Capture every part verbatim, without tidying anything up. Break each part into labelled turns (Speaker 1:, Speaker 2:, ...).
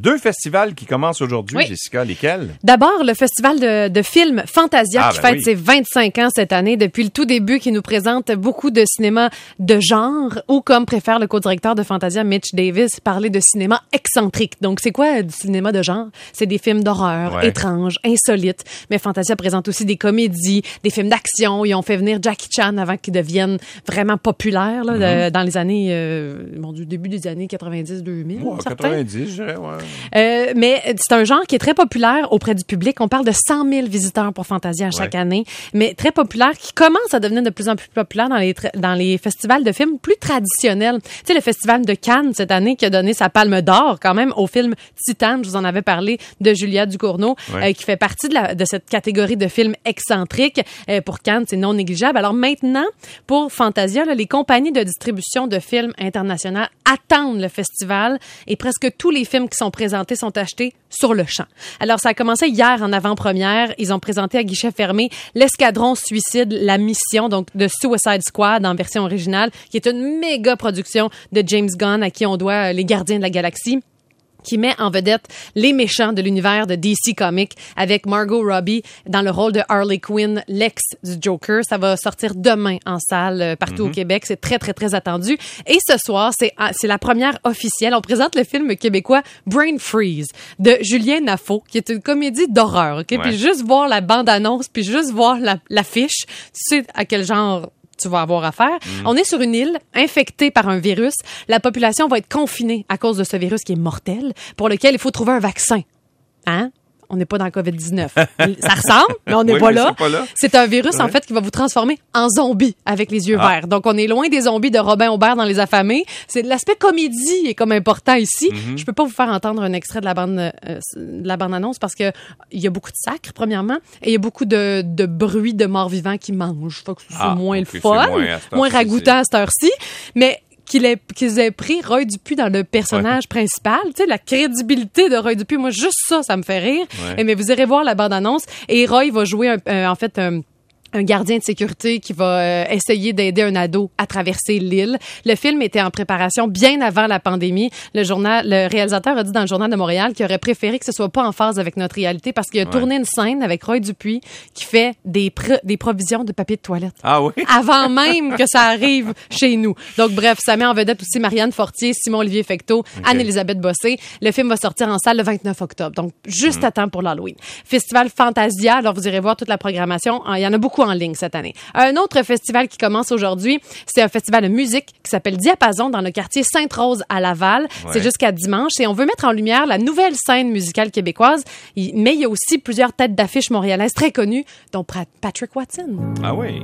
Speaker 1: deux festivals qui commencent aujourd'hui, oui. Jessica, lesquels?
Speaker 2: D'abord, le festival de, de films Fantasia ah, qui ben fête oui. ses vingt-cinq ans cette année, depuis le tout début, qui nous présente beaucoup de cinéma de genre, ou comme préfère le co-directeur de Fantasia, Mitch Davis, parler de cinéma excentrique. Donc, c'est quoi du cinéma de genre? C'est des films d'horreur, ouais. étranges, insolites. Mais Fantasia présente aussi des comédies, des films d'action. Ils ont fait venir Jackie Chan avant qu'il devienne vraiment populaire là, mm-hmm. de, dans les années, euh, bon, du début des années quatre-vingt-dix deux mille.
Speaker 1: Ouais, quatre-vingt-dix, je dirais, ouais.
Speaker 2: Euh, mais c'est un genre qui est très populaire auprès du public. On parle de cent mille visiteurs pour Fantasia chaque ouais. année, mais très populaire, qui commence à devenir de plus en plus populaire dans les, dans les festivals de films plus traditionnels. Tu sais, le festival de Cannes cette année qui a donné sa palme d'or quand même au film Titane, je vous en avais parlé, de Julia Ducournau, ouais. euh, qui fait partie de, la, de cette catégorie de films excentriques. Euh, pour Cannes, c'est non négligeable. Alors maintenant, pour Fantasia, là, les compagnies de distribution de films internationales attendent le festival et presque tous les films qui sont présentés sont achetés sur le champ. Alors, ça a commencé hier en avant-première. Ils ont présenté à guichet fermé l'Escadron Suicide, la mission, donc de Suicide Squad en version originale, qui est une méga production de James Gunn, à qui on doit Les Gardiens de la Galaxie, qui met en vedette les méchants de l'univers de D C Comics avec Margot Robbie dans le rôle de Harley Quinn, l'ex du Joker. Ça va sortir demain en salle partout mm-hmm. au Québec. C'est très, très, très attendu. Et ce soir, c'est, c'est la première officielle. On présente le film québécois Brain Freeze de Julien Naffo, qui est une comédie d'horreur. Okay? Ouais. Puis juste voir la bande-annonce, puis juste voir la, l'affiche, tu sais à quel genre tu vas avoir affaire. Mm. On est sur une île infectée par un virus. La population va être confinée à cause de ce virus qui est mortel, pour lequel il faut trouver un vaccin. Hein? On n'est pas dans le covid dix-neuf. Ça ressemble, mais on n'est oui, pas, pas là. C'est un virus, ouais. en fait, qui va vous transformer en zombie avec les yeux ah. verts. Donc, on est loin des zombies de Robin Aubert dans Les Affamés. C'est l'aspect comédie est comme important ici. Mm-hmm. Je peux pas vous faire entendre un extrait de la bande, euh, de la bande-annonce parce que il y a beaucoup de sacre, premièrement, et il y a beaucoup de, de bruit de morts vivants qui mangent. Faut que c'est ah, moins okay, le fun, moins, moins ragoûtant à cette heure-ci. Mais Qu'il ait, qu'ils aient pris Roy Dupuis dans le personnage ouais. principal. Tu sais, la crédibilité de Roy Dupuis, moi, juste ça, ça me fait rire. Ouais. Et, mais vous irez voir la bande-annonce. Et Roy va jouer, un, euh, en fait, un... un gardien de sécurité qui va euh, essayer d'aider un ado à traverser l'île. Le film était en préparation bien avant la pandémie. Le journal, le réalisateur a dit dans le Journal de Montréal qu'il aurait préféré que ce soit pas en phase avec notre réalité parce qu'il a ouais. tourné une scène avec Roy Dupuis qui fait des, pr- des provisions de papier de toilette.
Speaker 1: Ah oui?
Speaker 2: Avant même que ça arrive chez nous. Donc bref, ça met en vedette aussi Marianne Fortier, Simon-Olivier Fecteau, okay. Anne-Élisabeth Bossé. Le film va sortir en salle le vingt-neuf octobre. Donc juste mmh. à temps pour l'Halloween. Festival Fantasia, alors vous irez voir toute la programmation. Il y en a beaucoup en ligne cette année. Un autre festival qui commence aujourd'hui, c'est un festival de musique qui s'appelle Diapason dans le quartier Sainte-Rose à Laval. Ouais. C'est jusqu'à dimanche et on veut mettre en lumière la nouvelle scène musicale québécoise, mais il y a aussi plusieurs têtes d'affiche montréalaises très connues, dont Patrick Watson.
Speaker 1: Ah oui.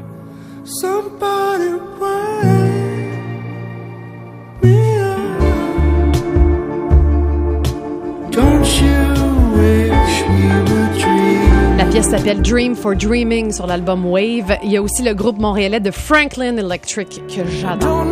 Speaker 3: Somebody wake me up. Don't you wish we were dreaming?
Speaker 2: La pièce s'appelle Dream for Dreaming sur l'album Wave. Il y a aussi le groupe montréalais de Franklin Electric que j'adore.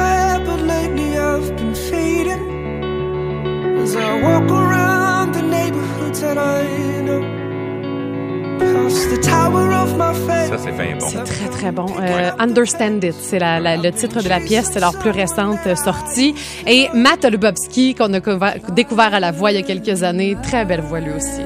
Speaker 1: Ça, c'est fin bon.
Speaker 2: C'est très, très bon. Euh, Understand It, c'est la, la, le titre de la pièce. C'est leur plus récente sortie. Et Matt Lubowski, qu'on a couvert, découvert à la voix il y a quelques années. Très belle voix, lui aussi.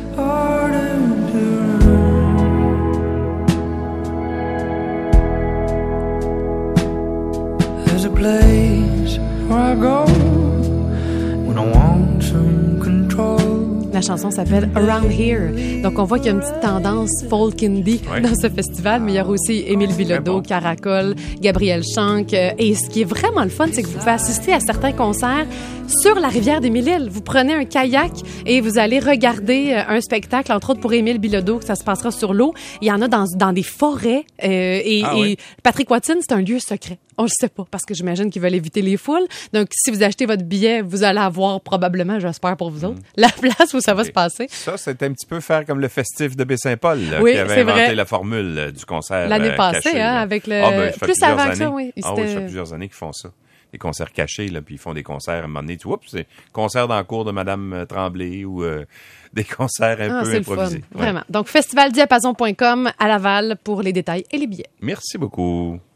Speaker 3: There's a place where I go when I want some control.
Speaker 2: La chanson s'appelle Around Here. Donc, on voit qu'il y a une petite tendance folk indie oui. dans ce festival, mais il y aura aussi Émile Bilodeau, bon. Caracol, Gabriel Chanck. Et ce qui est vraiment le fun, c'est que vous pouvez assister à certains concerts sur la rivière des Mille-Îles. Vous prenez un kayak et vous allez regarder un spectacle, entre autres pour Émile Bilodeau, que ça se passera sur l'eau. Il y en a dans, dans des forêts. Euh, et, ah, et oui. Patrick Watson, c'est un lieu secret. On le sait pas, parce que j'imagine qu'ils veulent éviter les foules. Donc, si vous achetez votre billet, vous allez avoir probablement, j'espère pour vous autres, mmh. la place où ça va se passer.
Speaker 1: Ça, c'est un petit peu faire comme le festif de Baie-Saint-Paul, là,
Speaker 2: oui,
Speaker 1: qui avait inventé
Speaker 2: vrai.
Speaker 1: la formule euh, du concert
Speaker 2: l'année
Speaker 1: euh,
Speaker 2: passée,
Speaker 1: caché,
Speaker 2: hein, avec le...
Speaker 1: Ah, ben,
Speaker 2: plus avant que ça,
Speaker 1: oui. Ah oui, ça fait plusieurs années qu'ils font ça. Des concerts cachés, là, puis ils font des concerts à un moment donné. Oups, c'est concert dans le cours de Madame Tremblay ou euh, des concerts un
Speaker 2: ah,
Speaker 1: peu improvisés.
Speaker 2: Fun, ouais. Vraiment. Donc, festival diapason point com à Laval pour les détails et les billets.
Speaker 1: Merci beaucoup.